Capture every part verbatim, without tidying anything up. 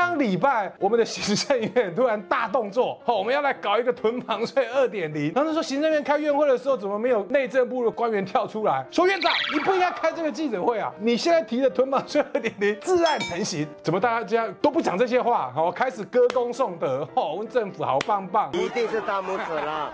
上礼拜我们的行政院突然大动作，哦，我们要来搞一个囤房税 二点零。然后他说行政院开院会的时候，怎么没有内政部的官员跳出来说院长，你不应该开这个记者会啊？你现在提的囤房税 二点零自然成型，怎么大家这样都不讲这些话？哦，开始歌功颂德，哦，我们政府好棒棒， 一定是大拇指啦。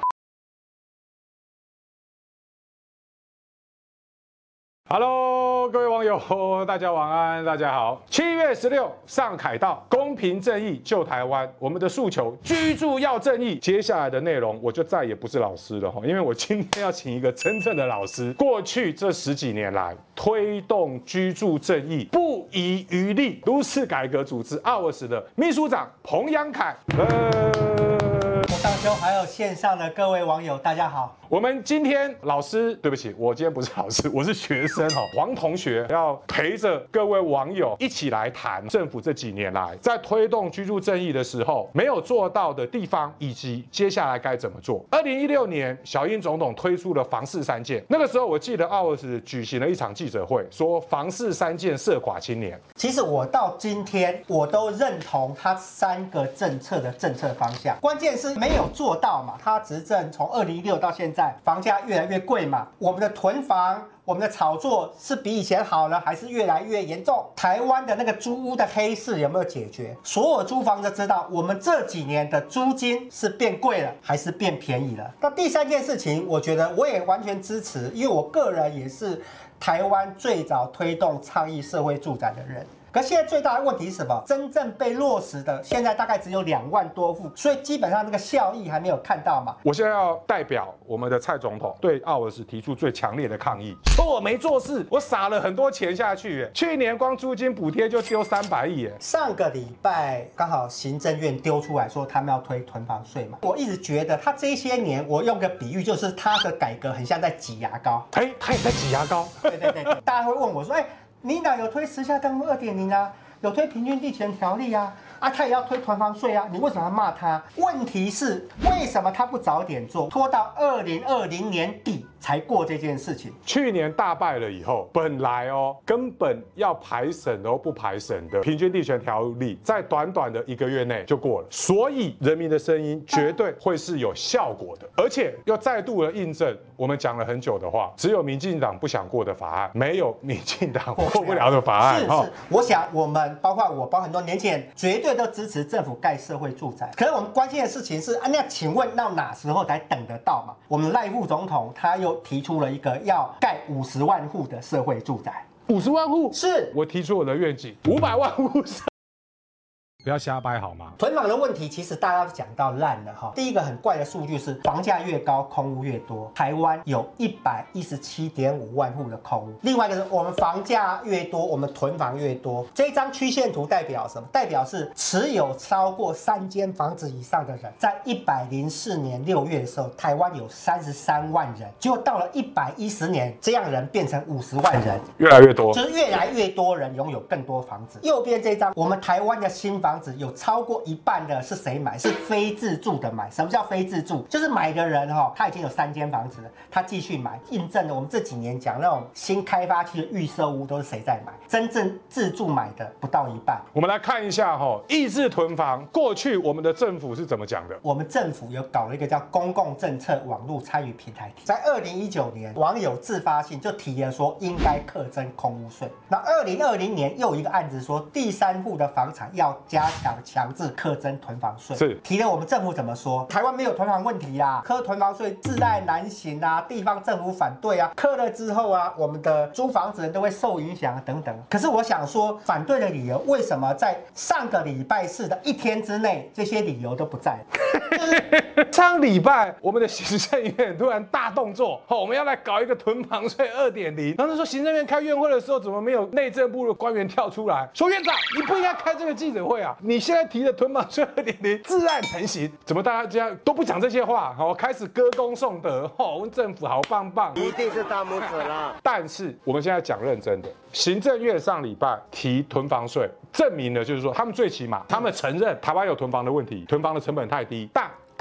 Hello， 各位网友，大家晚安，大家好。七月十六上凯道，公平正义救台湾，我们的诉求居住要正义。接下来的内容我就再也不是老师了哈，因为我今天要请一个真正的老师。过去这十几年来，推动居住正义不遗余力，都市改革组织 O U R S 的秘书长彭阳凯。呃上修还有线上的各位网友，大家好。 我们今天老师，对不起，我今天不是老师，我是学生哈。黄同学要陪着各位网友一起来谈政府这几年来在推动居住正义的时候没有做到的地方，以及接下来该怎么做。二零一六年，小英总统推出了房市三件，那个时候我记得 O U R S 举行了一场记者会，说房市三件社垮青年。 其实我到今天我都认同他三个政策的政策方向，关键是没有做到嘛。他执政从二零一六到现在，房价越来越贵嘛，我们的囤房。我们的炒作是比以前好了，还是越来越严重？台湾的那个租屋的黑市有没有解决？所有租房都知道，我们这几年的租金是变贵了，还是变便宜了？那第三件事情，我觉得我也完全支持，因为我个人也是台湾最早推动倡议社会住宅的人。可现在最大的问题是什么？真正被落实的，现在大概只有两万多户，所以基本上这个效益还没有看到嘛。 我现在要代表我们的蔡总统对 O U R S 提出最强烈的抗议，说我没做事，我撒了很多钱下去，去年光租金补贴就丢三百亿。 上个礼拜刚好行政院丢出来说他们要推囤房税嘛，我一直觉得他这些年，我用个比喻就是他的改革很像在挤牙膏。 哎，他也在挤牙膏。 对对对，大家会问我说，哎。你哪有推时下登录 二点零 啊？有推平均地权条例啊？啊，他也要推囤房税啊？你为什么要骂他？问题是为什么他不早点做，拖到二零二零年底才过这件事情？ 去年大败了以后，本来哦根本要排审都不排审的平均地权条例，在短短的一个月内就过了，所以人民的声音绝对会是有效果的，而且又再度的印证我们讲了很久的话，只有民进党不想过的法案，没有民进党过不了的法案。 是是，我想我们包括我，包括很多年轻人，绝对都支持政府盖社会住宅。可是我们关心的事情是，啊，那请问到哪时候才等得到嘛？我们赖副总统他又提出了一个要盖五十万户的社会住宅， 五十万户是我提出我的愿景，五百万户。不要瞎掰好吗？ 囤房的问题其实大家都讲到烂了哈。第一个很怪的数据是，房价越高，空屋越多。台湾有一百一十七点五万户的空屋。另外一个是我们房价越多，我们囤房越多。这一张曲线图代表什么？代表是持有超过三间房子以上的人，在一百零四年六月的时候，台湾有三十三万人，结果到了一百一十年，这样人变成五十万人， 越来越多， 就是越来越多人拥有更多房子。右边这张，我们台湾的新房。房子有超过一半的是谁买？是非自住的买。什么叫非自住？就是买的人哈、哦，他已经有三间房子了，他继续买，印证了我们这几年讲那种新开发区的预售屋都是谁在买？真正自住买的不到一半。 我们来看一下哈、哦，抑制囤房，过去我们的政府是怎么讲的？ 我们政府有搞了一个叫公共政策网络参与平台，在二零一九年，网友自发性就提了说应该课征空屋税。那二零二零年又有一个案子说，第三户的房产要加。加强强制课征囤房税， 是提了我们政府怎么说？台湾没有囤房问题啊，课囤房税自赖难行啊，地方政府反对啊，课了之后啊，我们的租房子人都会受影响啊，等等。可是我想说，反对的理由为什么在上个礼拜四的一天之内，这些理由都不在？ 上礼拜我们的行政院突然大动作，哦，我们要来搞一个囤房税 二点零。然后他说行政院开院会的时候，怎么没有内政部的官员跳出来说院长，你不应该开这个记者会啊？你现在提的囤房税 二点零自然成型，怎么大家这样都不讲这些话？哦，开始歌功颂德，哦，我们政府好棒棒， 一定是大拇指啦。 但是我们现在讲认真的，行政院上礼拜提囤房税，证明了就是说他们最起码他们承认台湾有囤房的问题，囤房的成本太低，但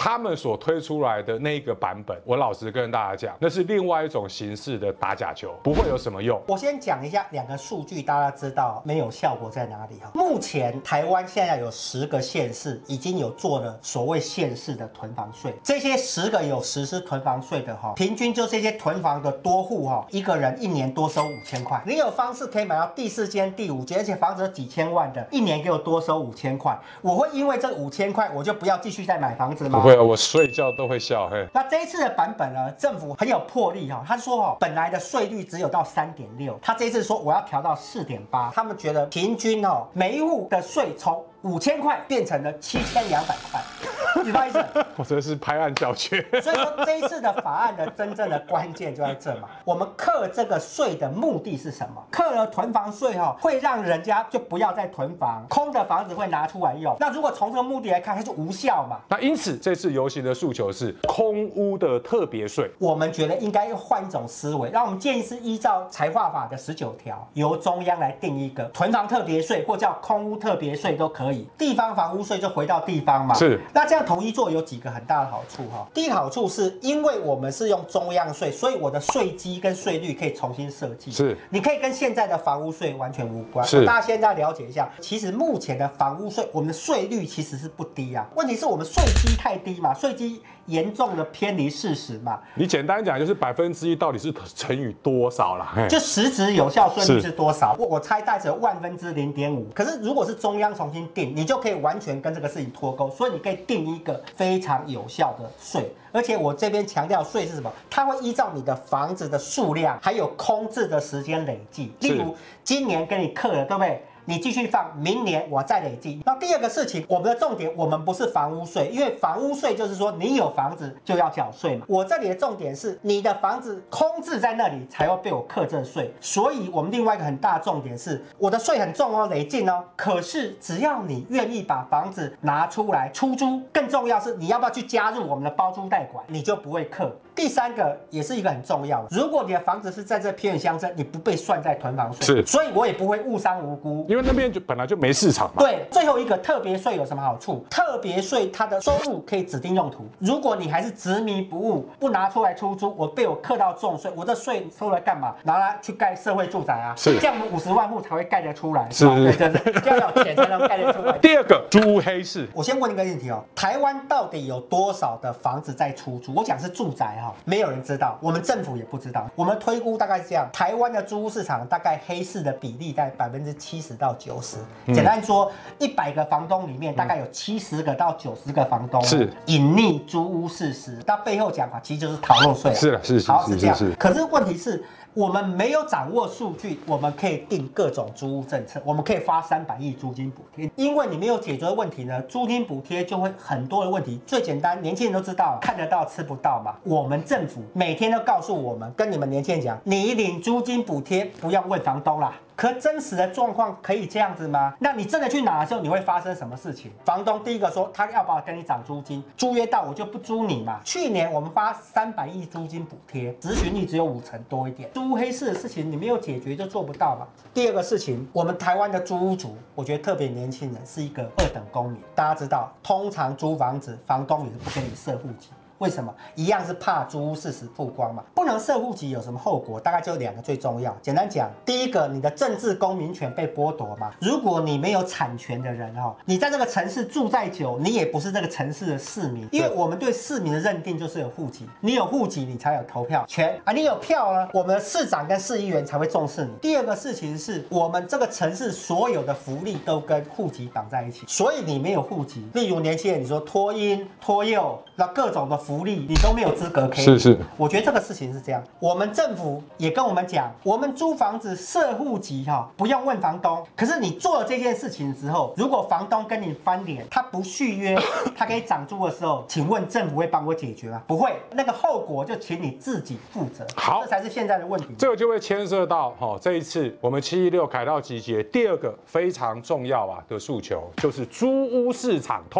他们所推出来的那个版本，我老实跟大家讲，那是另外一种形式的打假球，不会有什么用。 我先讲一下两个数据，大家知道没有效果在哪里哈。目前台湾现在有十个县市已经有做了所谓县市的囤房税，这些十个有实施囤房税的哈，平均就这些囤房的多户哈，一个人一年多收五千块。你有方式可以买到第四间、第五间，而且房子有几千万的，一年给我多收五千块，我会因为这五千块我就不要继续再买房子吗？ 不会，我睡觉都会笑。嘿， 那这一次的版本呢，政府很有魄力哈，他说哦，本来的税率只有到三点六，他这一次说我要调到四点八，他们觉得平均哦，每一户的税从五千块变成了七千两百块，你发意思？ 我真是拍案叫绝。 所以说这一次的法案的真正的关键就在这嘛。我们课这个税的目的是什么？课了囤房税哈，会让人家就不要再囤房，空的房子会拿出来用。那如果从这个目的来看，它就无效嘛。 那因此这次游行的诉求是空屋的特别税。 我们觉得应该要换一种思维，让我们建议是依照财划法的十九条，由中央来定一个囤房特别税，或叫空屋特别税都可以。地方房屋税就回到地方嘛。 是。 那这样统一做有几个很大的好处哈。第一个好处是因为我们是用中央税，所以我的税基跟税率可以重新设计。 是。 你可以跟现在的房屋税完全无关。 是。 大家现在了解一下，其实目前的房屋税，我们的税率其实是不低啊。问题是我们税基太低嘛，税基严重的偏离事实嘛。 你简单讲就是百分之一到底是乘以多少啦？ 就实质有效税率是多少？我我猜大概只有万分之零点五。可是如果是中央重新定，你就可以完全跟这个事情脱钩，所以你可以定一个非常有效的税。而且我这边强调税是什么？它会依照你的房子的数量，还有空置的时间累计。例如今年给你课了，对不对？你继续放，明年我再累计。那第二个事情，我们的重点，我们不是房屋税，因为房屋税就是说你有房子就要缴税嘛。我这里的重点是你的房子空置在那里才会被我课这税。所以我们另外一个很大的重点是，我的税很重哦，累进哦。可是只要你愿意把房子拿出来出租，更重要是你要不要去加入我们的包租代管，你就不会课。第三个也是一个很重要的，如果你的房子是在这偏远乡镇，你不被算在囤房税， 是， 所以我也不会误伤无辜， 因为那边就本来就没市场嘛。 对，最后一个特别税有什么好处？特别税它的收入可以指定用途，如果你还是执迷不悟，不拿出来出租，我被我课到重税，我这税收来干嘛？拿来去盖社会住宅啊， 是， 这样我们五十万户才会盖得出来， 是， 对对对，要有钱才能盖得出来。 第二个，租黑市， 我先问一个问题哦，台湾到底有多少的房子在出租？我讲是住宅哈、哦，没有人知道。我们政府也不知道，我们推估大概是这样：台湾的租屋市场大概黑市的比例在百分之七十到九十。简单说，一百个房东里面大概有七十个到九十个房东是隐匿租屋事实。到背后讲法，其实就是逃漏税。 是是是， 好是这样。可是问题是，我们没有掌握数据，我们可以定各种租屋政策，我们可以发三百亿租金补贴。因为你没有解决问题呢，租金补贴就会很多的问题。最简单，年轻人都知道，看得到吃不到嘛。我们政府每天都告诉我们，跟你们年轻人讲，你领租金补贴不要问房东啦。可真实的状况可以这样子吗？那你真的去拿的时候，你会发生什么事情？房东第一个说他要不要跟你涨租金，租约到我就不租你嘛。去年我们发三百亿租金补贴，执行率只有五成多一点。租黑市的事情你没有解决就做不到嘛。第二个事情，我们台湾的租屋族，我觉得特别年轻人是一个二等公民。大家知道，通常租房子，房东也是不给你设户籍。为什么？一样是怕租屋事实曝光嘛。不能设户籍有什么后果？大概就两个最重要。简单讲，第一个，你的政治公民权被剥夺嘛。如果你没有产权的人哦，你在这个城市住再久，你也不是这个城市的市民。因为我们对市民的认定就是有户籍，你有户籍，你才有投票权啊。你有票呢，我们的市长跟市议员才会重视你。第二个事情是我们这个城市所有的福利都跟户籍绑在一起，所以你没有户籍，例如年轻人，你说托婴、托幼，那各种的福利。福利你都没有资格可以， 是是， 我觉得这个事情是这样。我们政府也跟我们讲，我们租房子设户籍哈，不用问房东。可是你做了这件事情之后，如果房东跟你翻脸，他不续约，他可以涨租的时候，请问政府会帮我解决吗？不会，那个后果就请你自己负责。 好， 这才是现在的问题。 这个就会牵涉到哈，这一次我们七一六凯道集结第二个非常重要啊的诉求，就是租屋市场透明。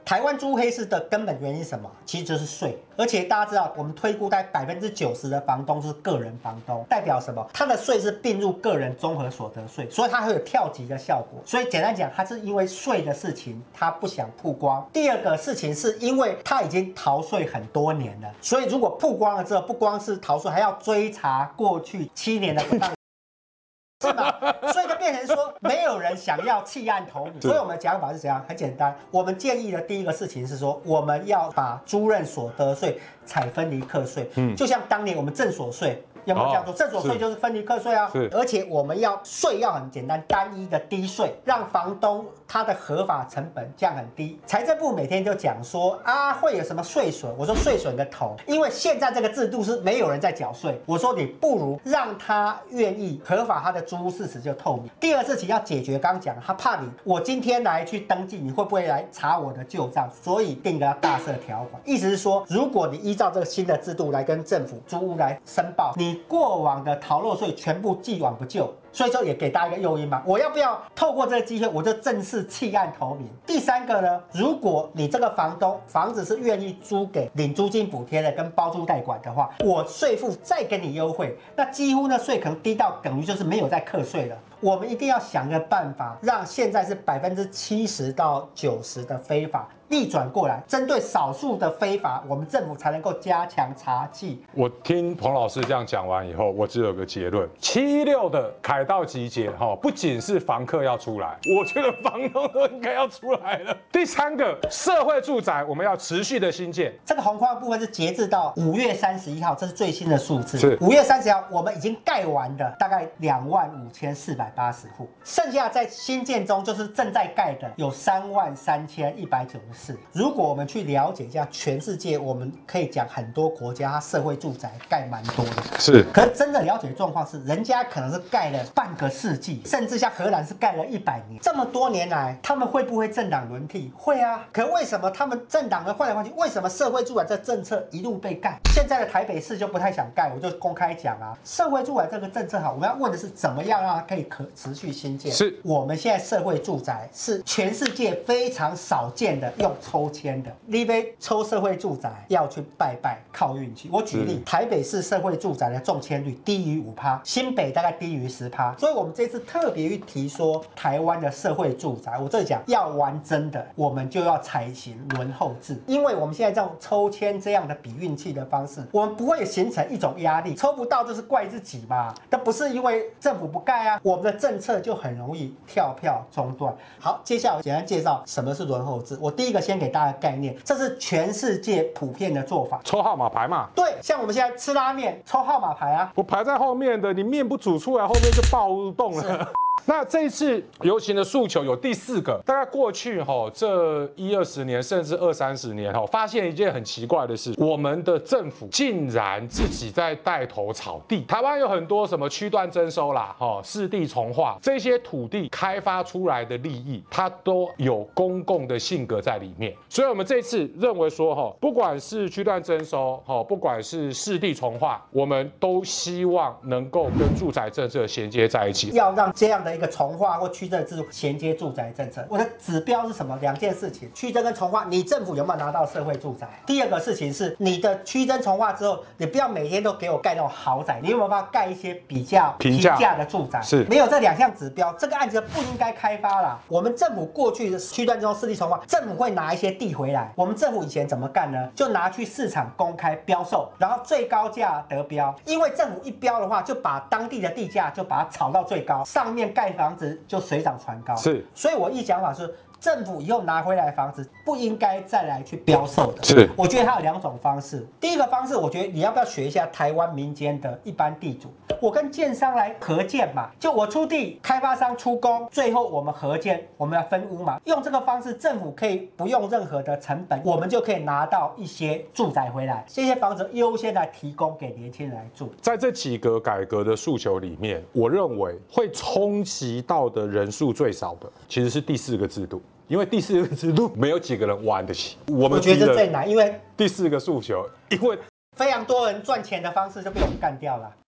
台湾租黑市的根本原因是什么？其实就是税。而且大家知道，我们推估在百分之九十的房东是个人房东，代表什么？他的税是并入个人综合所得税，所以它会有跳级的效果。所以简单讲，他是因为税的事情，他不想曝光。第二个事情是因为他已经逃税很多年了，所以如果曝光了之后，不光是逃税，还要追查过去七年的不当。是吧？所以就变成说，没有人想要弃暗投明。所以我们的讲法是怎样？很简单，我们建议的第一个事情是说，我们要把租赁所得税采分离课税。嗯，就像当年我们正所税。有没有这样做？正所税就是分离课税啊，而且我们要税要很简单，单一的低税，让房东他的合法成本降很低。财政部每天就讲说啊，会有什么税损？我说税损个头，因为现在这个制度是没有人在缴税。我说你不如让他愿意合法他的租屋事实就透明。第二事情要解决，刚讲他怕你，我今天来去登记，你会不会来查我的旧账？所以定个大赦条款，意思是说，如果你依照这个新的制度来跟政府租屋来申报，你过往的逃漏税全部既往不咎，所以说也给大家一个诱因嘛。我要不要透过这个机会，我就正式弃暗投明？第三个呢，如果你这个房东房子是愿意租给领租金补贴的跟包租代管的话，我税负再给你优惠，那几乎呢税可能低到等于就是没有在课税了。我们一定要想个办法，让现在是百分之七十到九十的非法逆转过来，针对少数的非法，我们政府才能够加强查缉。 我听彭老师这样讲完以后，我只有个结论：七一六的凯道集结哈，不仅是房客要出来，我觉得房东都应该要出来了。第三个，社会住宅我们要持续的新建。 这个红框的部分是截至到五月三十一号，这是最新的数字。 是五月三十号，我们已经盖完的大概两万五千四百八十户，剩下在新建中就是正在盖的有三万三千一百九十四。如果我们去了解一下全世界，我们可以讲很多国家它社会住宅盖蛮多的， 是。 可是真的了解的状况是，人家可能是盖了半个世纪，甚至像荷兰是盖了一百年。这么多年来，他们会不会政党轮替？会啊。可为什么他们政党的换来换去？为什么社会住宅这政策一路被盖？现在的台北市就不太想盖，我就公开讲啊，社会住宅这个政策好，我们要问的是怎么样让它可以可持续新建？ 是我们现在社会住宅是全世界非常少见的用抽签的，你被抽社会住宅要去拜拜靠运气。我举例，台北市社会住宅的中签率低于五趴，新北大概低于十趴，所以我们这次特别去提说台湾的社会住宅，我这里讲要玩真的，我们就要采行轮候制，因为我们现在这种抽签这样的比运气的方式，我们不会形成一种压力，抽不到就是怪自己嘛，但不是因为政府不盖啊，我们的政策就很容易跳票中断。好，接下来我简单介绍什么是轮候制。我第一个先给大家概念，这是全世界普遍的做法， 抽号码牌嘛。 对，像我们现在吃拉面抽号码牌啊， 我排在后面的，你面不煮出来，后面就暴动了。那这一次游行的诉求有第四个，大概过去哈这一二十年甚至二三十年哈，发现一件很奇怪的事，我们的政府竟然自己在带头炒地。台湾有很多什么区段征收啦，哈市地重划这些土地开发出来的利益，它都有公共的性格在里面。所以我们这次认为说哈，不管是区段征收哈，不管是市地重划，我们都希望能够跟住宅政策衔接在一起， 要让这样的一个重划或区征制度衔接住宅政策。我的指标是什么？两件事情：区征跟重划，你政府有没有拿到社会住宅？第二个事情是，你的区征重划之后，你不要每天都给我盖那种豪宅，你有没有办法盖一些比较平价的住宅？ 是没有这两项指标，这个案子不应该开发啦。我们政府过去的区段之后市地重划，政府会拿一些地回来。我们政府以前怎么干呢？就拿去市场公开标售，然后最高价得标。因为政府一标的话，就把当地的地价就把它炒到最高，上面盖房子就水涨船高。 是， 所以我一讲法是，政府以后拿回来的房子不应该再来去标售的。 是， 我觉得它有两种方式。第一个方式，我觉得你要不要学一下台湾民间的一般地主，我跟建商来合建嘛，就我出地，开发商出工，最后我们合建，我们来分屋嘛。用这个方式，政府可以不用任何的成本，我们就可以拿到一些住宅回来，这些房子优先来提供给年轻人来住。 在这几个改革的诉求里面，我认为会冲击到的人数最少的，其实是第四个制度。因为第四个制度没有几个人玩得起，我们觉得这最难，因为第四个诉求，因为非常多人赚钱的方式就被我们干掉了。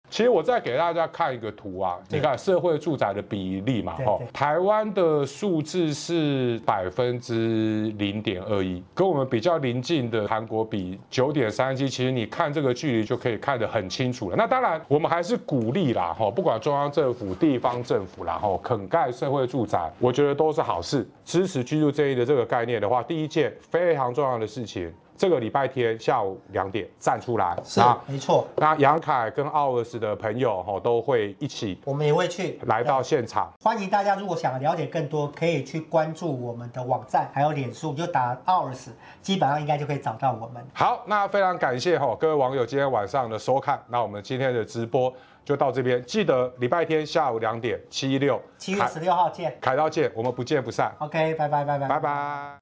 其实我再给大家看一个图啊，你看社会住宅的比例嘛，哈，台湾的数字是百分之零点二一，跟我们比较邻近的韩国比九点三七，其实你看这个距离就可以看得很清楚了。那当然，我们还是鼓励啦，哈，不管中央政府、地方政府啦，哈，肯盖社会住宅，我觉得都是好事。支持居住正义的这个概念的话，第一件非常重要的事情。这个礼拜天下午两点站出来， 是没错。 那杨凯跟奥尔斯的朋友哈都会一起， 我们也会去来到现场。 欢迎大家，如果想了解更多，可以去关注我们的网站，还有脸书，就打奥尔斯，基本上应该就可以找到我们。 好，那非常感谢哈各位网友今天晚上的收看，那我们今天的直播就到这边，记得礼拜天下午两点，七一六， 七月十六号见， 凯道见，我们不见不散。 OK， 拜拜拜拜拜拜。